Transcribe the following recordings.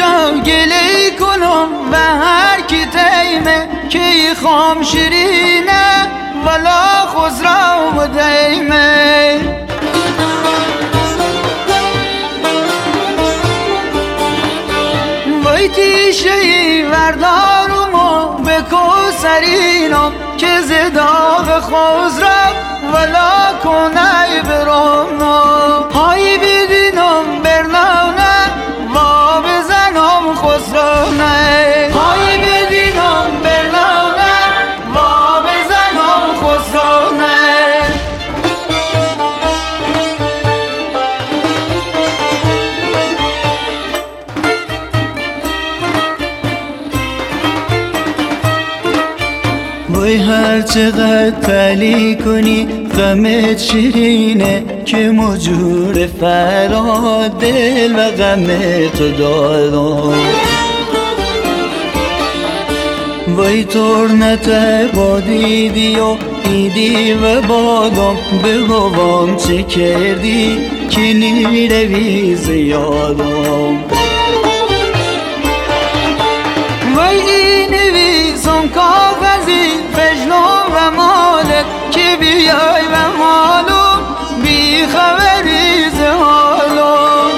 کجا گلی کنم و هر کی تیمه کی خام شیرینه ولا خزرا و دیمه وای تیشهی وردارم و به کوسرینم که زداغ خزرا ولا کنای برم های بیدینم برنانه و بزنم خسرانه های بیدینم برنانه و بزنم خسرانه وای هر چقدر تلی کنی غمت شیرینه که مجور فراد دل و غمت دارم وای ترنت با دیدی و ایدی و بادم بگوام چه کردی که نیروی زیادم وای این نویسم کاغذی فجنم و مالت که بیای و مالم بی خبری ز حالم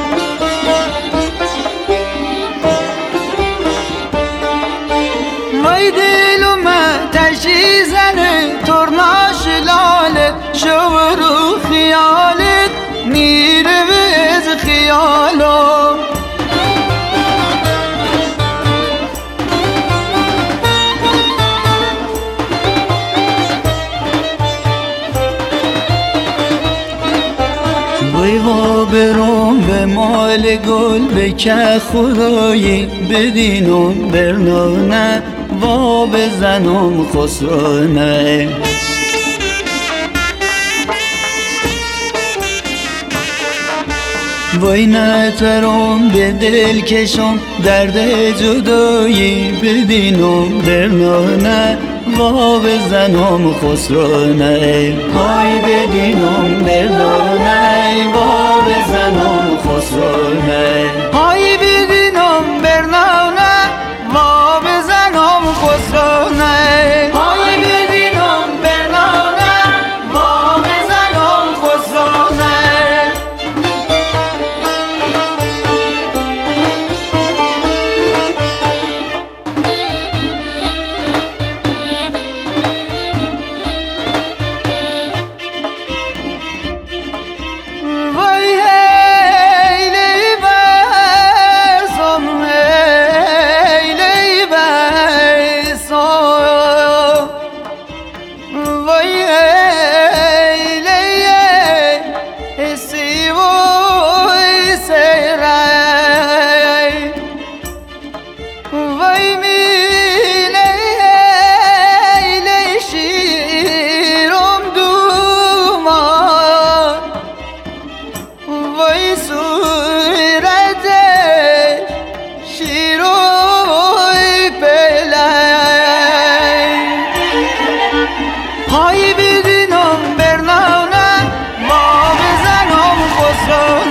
وای دلم تشی زنه ترناش لالت شو رو خیالت میره از خیالم وای وا برم به مال گل بکه خدایی بدینم برنانه وا بزنم خسرانه وای نترم به دل کشم درد جدایی بدینم برنانه وا بزنم خسرانه های بدینم برنانه وا بزنم خسرانه های بدینم برنانه وا بزنم خسرانه های بدینم برنانه وا بزنم خسرانه های بیدینم برنانه ما بزنم خسرو